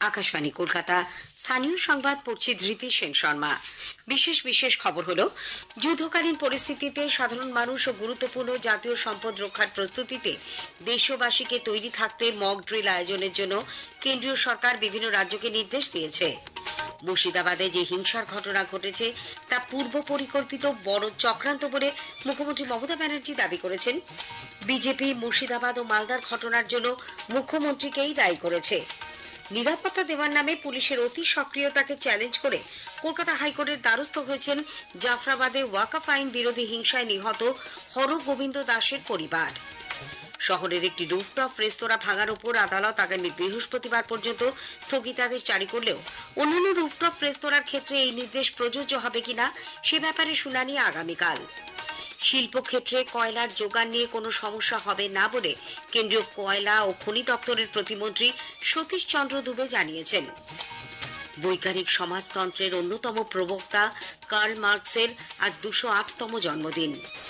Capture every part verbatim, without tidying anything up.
আকাশবাণী কলকাতা। স্থানীয় সংবাদ পড়ছি ধৃতি সেন শর্মা। বিশেষ বিশেষ খবর হলো, যুদ্ধকালীন পরিস্থিতিতে সাধারণ মানুষ ও গুরুত্বপূর্ণ জাতীয় সম্পদ রক্ষার প্রস্তুতিতে দেশবাসীকে তৈরি থাকতে মক ড্রিল আয়োজনের জন্য কেন্দ্রীয় সরকার বিভিন্ন রাজ্যকে নির্দেশ দিয়েছে। মুর্শিদাবাদে যে হিংসার ঘটনা ঘটেছে তা পূর্ব পরিকল্পিত বড় চক্রান্ত বলে মুখ্যমন্ত্রী মমতা ব্যানার্জি দাবি করেছেন। বিজেপি মুর্শিদাবাদ ও মালদার ঘটনার জন্য মুখ্যমন্ত্রীকেই দায়ী করেছে। নিরাপত্তা দেওয়ার নামে পুলিশের অতি সক্রিয়তাকে চ্যালেঞ্জ করে কলকাতা হাইকোর্টের দ্বারস্থ হয়েছেন জাফরাবাদে ওয়াকফ আইন বিরোধী হিংসায় নিহত হরগোবিন্দ দাসের পরিবার। শহরের একটি রুফটপ রেস্তোরাঁ ভাঙার উপর আদালত আগামী বৃহস্পতিবার পর্যন্ত স্থগিতাদেশ জারি করলেও অন্যান্য রুফটপ রেস্তোরাঁর ক্ষেত্রে এই নির্দেশ প্রযোজ্য হবে কিনা সে ব্যাপারে শুনানি আগামীকাল। শিল্পক্ষেত্রে কয়লার যোগান নিয়ে কোনো সমস্যা হবে না বলে কেন্দ্রীয় কয়লা ও খনি দপ্তরের প্রতিমন্ত্রী সতীশ চন্দ্র দুবে জানিয়েছেন। বৈজ্ঞানিক সমাজতন্ত্রের অন্যতম প্রবক্তা কার্ল মার্কসের আজ দুশো আটতম জন্মদিন।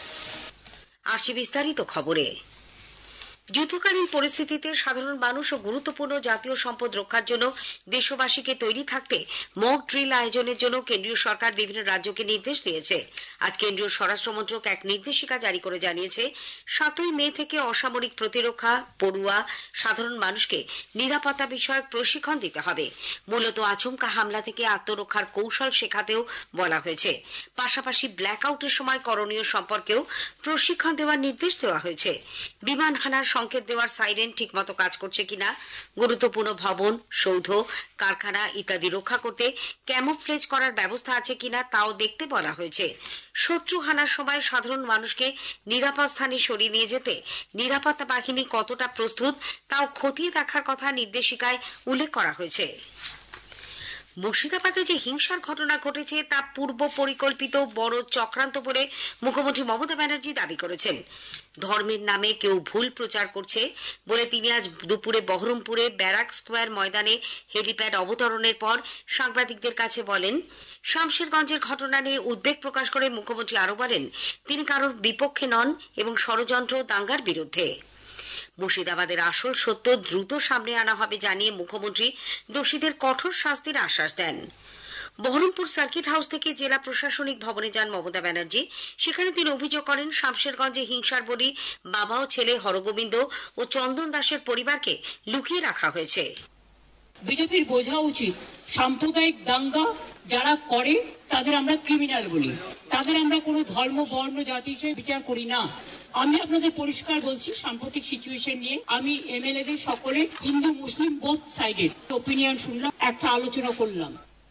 আসি বিস্তারিত খবরে। যুদ্ধকালীন পরিস্থিতিতে সাধারণ মানুষ ও গুরুত্বপূর্ণ জাতীয় সম্পদ রক্ষার জন্য দেশবাসীকে তৈরি থাকতে মক ড্রিল আয়োজনের জন্য কেন্দ্রীয় সরকার বিভিন্ন রাজ্যকে নির্দেশ দিয়েছে। আজ কেন্দ্রীয় স্বরাষ্ট্রমন্ত্রক এক নির্দেশিকা জারি করে জানিয়েছে, সাতই মে থেকে অসামরিক প্রতিরক্ষা পড়ুয়া সাধারণ মানুষকে নিরাপত্তা বিষয়ক প্রশিক্ষণ দিতে হবে। মূলত আচমকা হামলা থেকে আত্মরক্ষার কৌশল শেখাতেও বলা হয়েছে। পাশাপাশি ব্ল্যাকআউটের সময় করণীয় সম্পর্কেও প্রশিক্ষণ দেওয়ার নির্দেশ দেওয়া হয়েছে। বিমান হানার সংকেত দেওয়ার সাইরেন ঠিকমতো কাজ করছে কিনা, গুরুত্বপূর্ণ ভবন, সৌধ, কারখানা ইত্যাদি রক্ষা করতে ক্যামোফ্লেজ করার ব্যবস্থা আছে কিনা তাও দেখতে বলা হয়েছে। শত্রু হানার সময় সাধারণ মানুষকে নিরাপদ স্থানে সরিয়ে নিয়ে যেতে নিরাপত্তা বাহিনী কতটা প্রস্তুত তাও খতিয়ে দেখার কথা নির্দেশিকায় উল্লেখ করা হয়েছে। মুর্শিদাবাদে যে হিংসার ঘটনা ঘটেছে তা পূর্ব পরিকল্পিত বড় চক্রান্ত বলে মুখ্যমন্ত্রী মমতা ব্যানার্জি দাবি করেছেন। ধর্মের নামে কেউ ভুল প্রচার করছে বলে তিনি আজ দুপুরে বহরমপুরে ব্যারাক স্কোয়ার ময়দানে হেলিপ্যাড অবতরণের পর সাংবাদিকদের কাছে বলেন। শামশেরগঞ্জের ঘটনা নিয়ে উদ্বেগ প্রকাশ করে মুখ্যমন্ত্রী আরো বলেন, তিনি কারোর বিপক্ষে নন এবং ষড়যন্ত্র দাঙ্গার বিরুদ্ধে। মুর্শিদাবাদের আসল সত্য দ্রুত সামনে আনা হবে জানিয়ে মুখ্যমন্ত্রী দোষীদের কঠোর শাস্তির আশ্বাস দেন। বহরমপুর সার্কিট হাউস থেকে জেলা প্রশাসনিক ভবনে যান মমতা ব্যানার্জি। সেখানে তিনি অভিযোগ করেন, শামশেরগঞ্জে হিংসার বলি বাবা ও ছেলে হরগোবিন্দ ও চন্দন দাসের পরিবারকে লুকিয়ে রাখা হয়েছে। বিজেপির বোঝা উচিত, সাম্প্রদায়িক দাঙ্গা যারা করে তাদের আমরা ক্রিমিনাল বলি, তাদের আমরা কোনো ধর্ম বর্ণ জাতি হিসেবে বিচার করি না। আমি আপনাদের পরিষ্কার বলছি, সাম্প্রতিক সিচুয়েশন নিয়ে আমি এমএলএদের সকলে হিন্দু মুসলিম বোথ সাইডের ওপিনিয়ন শুনলাম, একটা আলোচনা করলাম।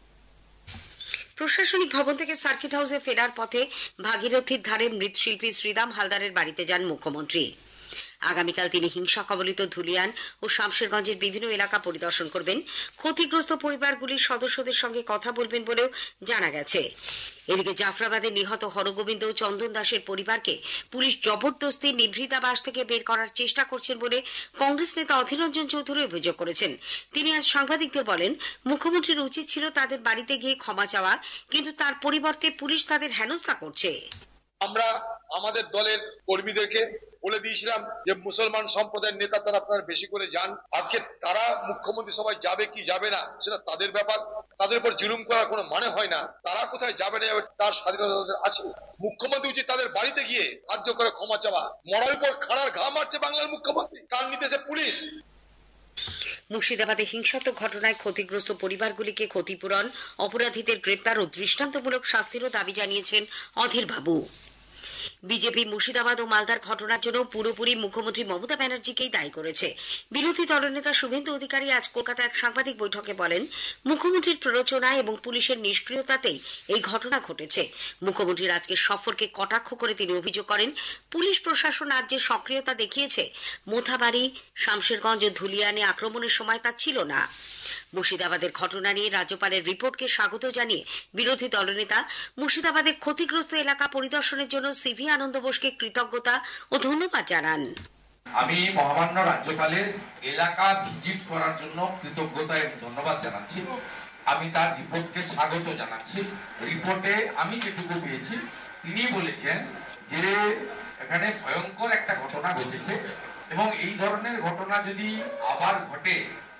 প্রশাসনিক ভবন থেকে সার্কিট হাউসে ফেরার পথে ভাগীরথীর ধারে মৃৎশিল্পী শ্রীরাম হালদারের বাড়িতে যান মুখ্যমন্ত্রী। আগামীকাল তিনি হিংসা কবলিত ধুলিয়ান ও শামশেরগঞ্জের বিভিন্ন এলাকা পরিদর্শন করবেন। ক্ষতিগ্রস্ত পরিবারগুলির সদস্যদের সঙ্গে কথা বলবেন বলেও জানা গেছে। এদিকে জাফরাবাদে নিহত হরগোবিন্দ ও চন্দন দাসের পরিবারকে পুলিশ জবরদস্তি নিভৃতাবাস থেকে বের করার চেষ্টা করছেন বলে কংগ্রেস নেতা অধীর রঞ্জন চৌধুরী অভিযোগ করেছেন। তিনি আজ সাংবাদিকদের বলেন, মুখ্যমন্ত্রীর উচিত ছিল তাদের বাড়িতে গিয়ে ক্ষমা চাওয়া, কিন্তু তার পরিবর্তে পুলিশ তাদের হেনস্থা করছে। আমরা আমাদের দলের কর্মীদেরকে বলে দিয়েছিলাম যে মুসলমান সম্প্রদায়ের নেতা তারা আপনারা বেশি করে যান। আজকে তারা মুখ্যমন্ত্রী সবাই যাবে কি যাবে না সেটা তাদের ব্যাপার, তাদের উপর জুলুম করার কোনো মানে হয় না। তারা কোথায় যাবে না যাবে তার স্বাধীনতা তাদের আছে। মুখ্যমন্ত্রী উচিত তাদের বাড়িতে গিয়ে সাহায্য করে ক্ষমা চাওয়া। মরার উপর খাড়ার ঘা মারছে বাংলার মুখ্যমন্ত্রী, তার নির্দেশে পুলিশ। মুর্শিদাবাদে হিংসাত্মক ঘটনায় ক্ষতিগ্রস্ত পরিবারগুলিকে ক্ষতিপূরণ, অপরাধীদের গ্রেপ্তার ও দৃষ্টান্তমূলক শাস্তিরও দাবি জানিয়েছেন অধীর বাবু। বিজেপি মুর্শিদাবাদ ও মালদার ঘটনার জন্য পুরোপুরি মুখ্যমন্ত্রী মমতা ব্যানার্জিকেই দায়ী করেছে। বিরোধী দলনেতা শুভেন্দু অধিকারী আজ কলকাতায় এক সাংবাদিক বৈঠকে বলেন, মুখ্যমন্ত্রীর প্ররোচনা এবং পুলিশের নিষ্ক্রিয়তাতেই এই ঘটনা ঘটেছে। মুখ্যমন্ত্রীর আজকের সফরকে কটাক্ষ করে তিনি অভিযোগ করেন, পুলিশ প্রশাসন আজ যে সক্রিয়তা দেখিয়েছে মোথাবাড়ি, শামশেরগঞ্জ ও ধুলিয়ানে আক্রমণের সময় তা ছিল না। মুর্শিদাবাদের ঘটনা নিয়ে রাজ্যপালের রিপোর্টকে স্বাগত জানিয়ে বিরোধী দলনেতা মুর্শিদাবাদের ক্ষতিগ্রস্ত এলাকা পরিদর্শনের জন্য সিভি আনন্দ বোসকে কৃতজ্ঞতা ও ধন্যবাদ জানান। আমি মহামান্য রাজ্যপালের এলাকা ভিজিট করার জন্য কৃতজ্ঞতা এবং ধন্যবাদ জানাচ্ছি। আমি তার রিপোর্টকে স্বাগত জানাচ্ছি। রিপোর্টে আমি যেটুকু পেয়েছি, তিনি বলেছেন যে এখানে ভয়ঙ্কর একটা ঘটনা ঘটেছে এবং এই ধরনের ঘটনা যদি আবার ঘটে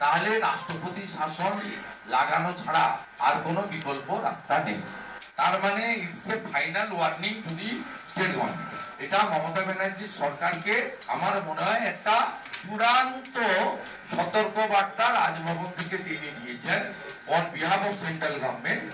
তাহলে রাষ্ট্রপতি শাসন লাগানো ছাড়া আর কোনো বিকল্প রাস্তা নেই। তার মানে it's a final warning to the state government. এটা মমতা ব্যানার্জি সরকারকে আমার মনে হয় একটা চূড়ান্ত সতর্ক বার্তা রাজভবন থেকে তিনি দিয়েছেন on behalf of central government.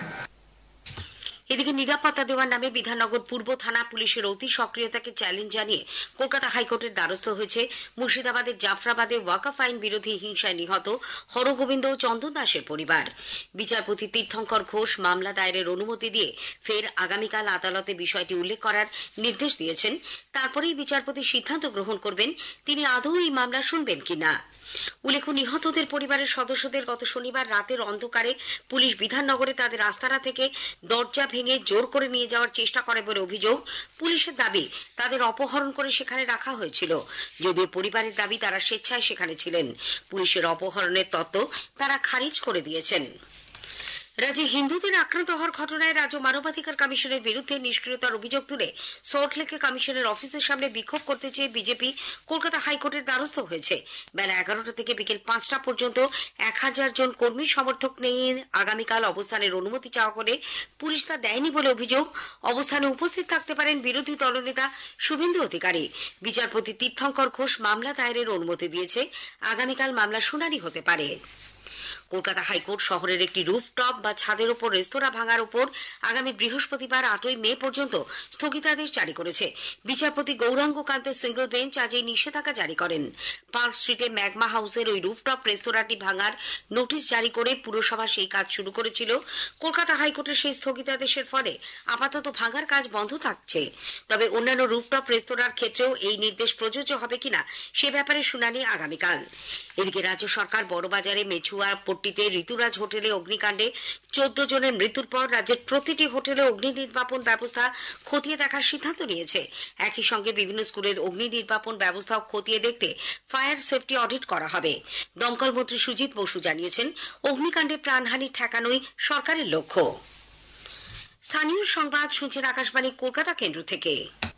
এদিকে নিরাপত্তা দেওয়ার নামে বিধাননগর পূর্ব থানা পুলিশের অতি সক্রিয়তাকে চ্যালেঞ্জ জানিয়ে কলকাতা হাইকোর্টের দ্বারস্থ হয়েছে মুর্শিদাবাদের জাফরাবাদে ওয়াকফ আইন বিরোধী হিংসায় নিহত হরগোবিন্দ ও চন্দন দাসের পরিবার। বিচারপতি তীর্থঙ্কর ঘোষ মামলা দায়েরের অনুমতি দিয়ে ফের আগামীকাল আদালতে বিষয়টি উল্লেখ করার নির্দেশ দিয়েছেন। তারপরেই বিচারপতি সিদ্ধান্ত গ্রহণ করবেন তিনি আদৌ এই মামলা শুনবেন কিনা। উল্লেখ্য, নিহতদের পরিবারের সদস্যদের গত শনিবার রাতের অন্ধকারে পুলিশ বিধাননগরে তাদের আস্তানা থেকে দরজা ভেঙে জোর করে নিয়ে যাওয়ার চেষ্টা করে বলে অভিযোগ। পুলিশের দাবি তাদের অপহরণ করে সেখানে রাখা হয়েছিল, যদিও পরিবারের দাবি তারা স্বেচ্ছায় সেখানে ছিলেন। পুলিশের অপহরণের তত্ত্ব তারা খারিজ করে দিয়েছেন। রাজ্যে হিন্দুদের আক্রান্ত হওয়ার ঘটনায় রাজ্য মানবাধিকার কমিশনের বিরুদ্ধে নিষ্ক্রিয়তার অভিযোগ তুলে সল্টলেকে কমিশনের অফিসের সামনে বিক্ষোভ করতে চেয়ে বিজেপি কলকাতা হাইকোর্টের দ্বারস্থ হয়েছে। বেলা এগারোটা থেকে বিকেল পাঁচটা পর্যন্ত এক হাজার জন কর্মী সমর্থক নিয়ে আগামীকাল অবস্থানের অনুমতি চাওয়া হলে পুলিশ তা দেয়নি বলে অভিযোগ। অবস্থানে উপস্থিত থাকতে পারেন বিরোধী দলনেতা শুভেন্দু অধিকারী। বিচারপতি তীর্থঙ্কর ঘোষ মামলা দায়েরের অনুমতি দিয়েছে। আগামীকাল মামলা শুনানি হতে পারে। কলকাতা হাইকোর্ট শহরের একটি রুফটপ বা ছাদের ওপর রেস্তোরাঁ ভাঙার উপর আগামী বৃহস্পতিবার আটই মে পর্যন্ত স্থগিতাদেশ জারি করেছে। বিচারপতি গৌরাঙ্গ কান্তের সিঙ্গল বেঞ্চ আজ এই নিষেধাজ্ঞা জারি করেন। পার্ক স্ট্রিটে ম্যাগমা হাউসের ওই রুফটপ রেস্তোরাঁটি ভাঙার নোটিশ জারি করে পুরসভা সেই কাজ শুরু করেছিল। কলকাতা হাইকোর্টের সেই স্থগিতাদেশের ফলে আপাতত ভাঙার কাজ বন্ধ থাকছে। তবে অন্যান্য রুফটপ রেস্তোরাঁর ক্ষেত্রেও এই নির্দেশ প্রযোজ্য হবে কিনা সে ব্যাপারে শুনানি আগামীকাল। এদিকে রাজ্য সরকার বড়বাজারে মেছুয়া পট্টিতে ঋতুরাজ হোটেলে অগ্নিকাণ্ডে চোদ্দ জনের মৃত্যুর পর রাজ্যের প্রতিটি হোটেলে অগ্নি নির্বাপন ব্যবস্থা খতিয়ে দেখার সিদ্ধান্ত নিয়েছে। একই সঙ্গে বিভিন্ন স্কুলের অগ্নি নির্বাপন ব্যবস্থাও খতিয়ে দেখতে ফায়ার সেফটি অডিট করা হবে। দমকল মন্ত্রী সুজিত বসু জানিয়েছেন, অগ্নিকাণ্ডে প্রাণহানি ঠেকানোই সরকারের লক্ষ্য। স্থানীয় সংবাদ শুনছেন আকাশবাণী কলকাতা কেন্দ্র থেকে।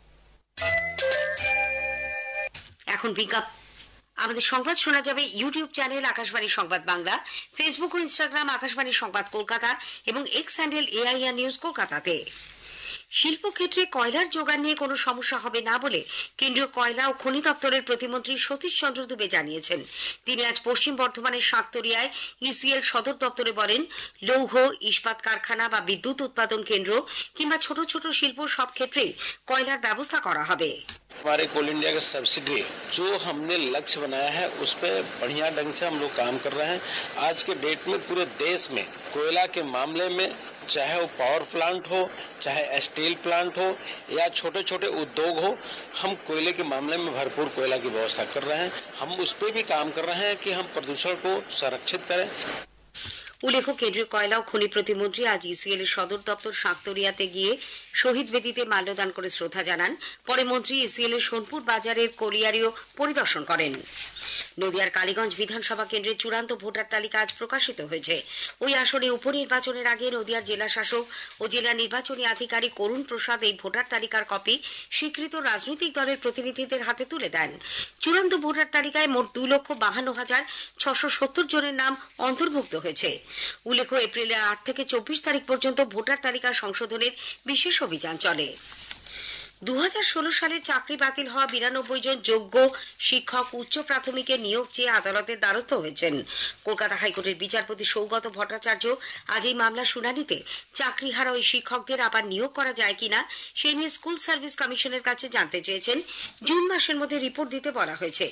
এখন বিজ্ঞাপন। আমাদের সংবাদ শোনা যাবে ইউটিউব চ্যানেল আকাশবাণী সংবাদ বাংলা, ফেসবুক ও ইনস্টাগ্রাম আকাশবাণী সংবাদ কলকাতা এবং এক্স হ্যান্ডেল এআইআর নিউজ কলকাতাতে। শিল্পক্ষেত্রে কয়লার যোগান নিয়ে কোনো সমস্যা হবে না বলে কেন্দ্রীয় কয়লা ও খনি দপ্তরের প্রতিমন্ত্রী সতীশ চন্দ্র দুবে জানিয়েছেন। তিনি আজ পশ্চিম বর্ধমানের সাততরিয়ায় ইসিএল সদর দপ্তরে বলেন, লৌহ ইস্পাত কারখানা বা বিদ্যুৎ উৎপাদন কেন্দ্র কিংবা ছোট ছোট শিল্প সব ক্ষেত্রেই কয়লার ব্যবস্থা করা হবে। हमारे कोल इंडिया का सब्सिडरी जो हमने लक्ष्य बनाया है उस पर बढ़िया ढंग से हम लोग काम कर रहे हैं। आज के डेट में पूरे देश में कोयला के मामले में चाहे वो पावर प्लांट हो, चाहे स्टील प्लांट हो या छोटे छोटे उद्योग हो, हम कोयले के मामले में भरपूर कोयला की व्यवस्था कर रहे हैं। हम उस पर भी काम कर रहे हैं कि हम प्रदूषण को संरक्षित करें। উল্লেখ্য, কেন্দ্রীয় কয়লা ও খনি প্রতিমন্ত্রী আজ ইসিএল এর সদর দপ্তর সাততরিয়াতে গিয়ে শহীদ বেদিতে মাল্যদান করে শ্রদ্ধা জানান। পরে মন্ত্রী ইসিএল এর সোনপুর বাজারের কলিয়ারিও পরিদর্শন করেন। নদিয়ার কালীগঞ্জ বিধানসভা কেন্দ্রের চূড়ান্ত ভোটার তালিকা আজ প্রকাশিত হয়েছে। ওই আসনে উপনির্বাচনের আগে নদিয়ার জেলা শাসক ও জেলা নির্বাচনী আধিকারিক অরুণ প্রসাদ এই ভোটার তালিকার কপি স্বীকৃত রাজনৈতিক দলের প্রতিনিধিদের হাতে তুলে দেন। চূড়ান্ত ভোটার তালিকায় মোট দুই লক্ষ বাহান্ন হাজার ছশো সত্তর জনের নাম অন্তর্ভুক্ত হয়েছে। উল্লেখ্য, এপ্রিলের আট থেকে চব্বিশ তারিখ পর্যন্ত ভোটার তালিকা সংশোধনের বিশেষ অভিযান চলে। দু হাজার ষোলো সালে চাকরি বাতিল হওয়া বিরানব্বই জন যোগ্য শিক্ষক উচ্চ প্রাথমিকের নিয়োগ চেয়ে আদালতের দ্বারস্থ হয়েছেন। কলকাতা হাইকোর্টের বিচারপতি সৌগত ভট্টাচার্য আজ এই মামলা শুনানিতে চাকরিহারা ওই শিক্ষকদের আবার নিয়োগ করা যায় কিনা সে নিয়ে স্কুল সার্ভিস কমিশনের কাছে জানতে চেয়েছেন। জুন মাসের মধ্যে রিপোর্ট দিতে বলা হয়েছে।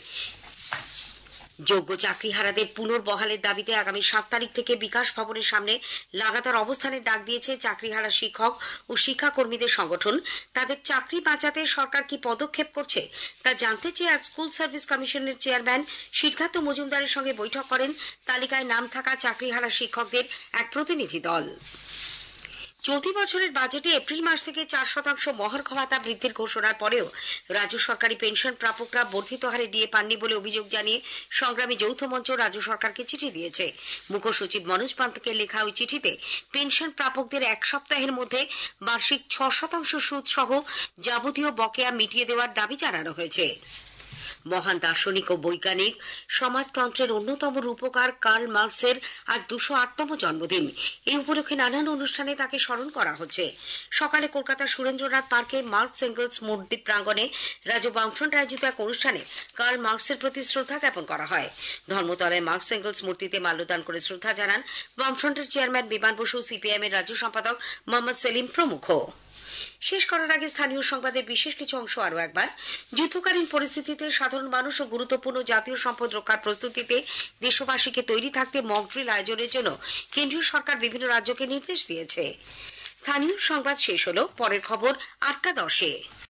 যোগ্য চাকরিহারাদের পুনর্বহালের দাবিতে আগামী সাত তারিখ থেকে বিকাশ ভবনের সামনে লাগাতার অবস্থানের ডাক দিয়েছে চাকরিহারা শিক্ষক ও শিক্ষাকর্মীদের সংগঠন। তাদের চাকরি বাঁচাতে সরকার কি পদক্ষেপ করছে তা জানতে চেয়ে আজ স্কুল সার্ভিস কমিশনের চেয়ারম্যান সিদ্ধার্থ মজুমদারের সঙ্গে বৈঠক করেন তালিকায় নাম থাকা চাকরিহারা শিক্ষকদের এক প্রতিনিধি দল। চলতি বছরের বাজেটে এপ্রিল মাস থেকে চার শতাংশ মহার্ঘ ভাতা বৃদ্ধির ঘোষণার পরেও রাজ্য সরকারি পেনশন প্রাপকরা বর্ধিত হারে ডিএ পাননি বলে অভিযোগ জানিয়ে সংগ্রামী যৌথ মঞ্চ রাজ্য সরকারকে চিঠি দিয়েছে। মুখ্য সচিব মনোজ পান্তকে লেখা ওই চিঠিতে পেনশন প্রাপকদের এক সপ্তাহের মধ্যে বার্ষিক ছ শতাংশ সুদ সহ যাবতীয় বকেয়া মিটিয়ে দেওয়ার দাবি জানানো হয়েছে। মহান দার্শনিক ও বৈজ্ঞানিক, সমাজতন্ত্রের অন্যতম রূপকার কার্ল মার্কসের আজ দুশো আটতম জন্মদিন। এই উপলক্ষে নানান অনুষ্ঠানে তাকে স্মরণ করা হচ্ছে। সকালে কলকাতার সুরেন্দ্রনাথ পার্কে মার্কস এঙ্গেলস মূর্তি প্রাঙ্গণে রাজ্য বামফ্রন্ট আয়োজিত এক অনুষ্ঠানে কার্ল মার্কসের প্রতি শ্রদ্ধা জ্ঞাপন করা হয়। ধর্মতলায় মার্কস এঙ্গেলস মূর্তিতে মাল্যদান করে শ্রদ্ধা জানান বামফ্রন্টের চেয়ারম্যান বিমান বসু, সিপিআইএম এর রাজ্য সম্পাদক মোহাম্মদ সেলিম প্রমুখ। শেষ করার আগে স্থানীয় সংবাদের বিশেষ কিছু অংশ আরো একবার। যুদ্ধকালীন পরিস্থিতিতে সাধারণ মানুষ ও গুরুত্বপূর্ণ জাতীয় সম্পদ রক্ষার প্রস্তুতিতে দেশবাসীকে তৈরি থাকতে মক ড্রিল আয়োজনের জন্য কেন্দ্রীয় সরকার বিভিন্ন রাজ্যকে নির্দেশ দিয়েছে। স্থানীয় সংবাদ শেষ হলো। পরের খবর আটটা দশে।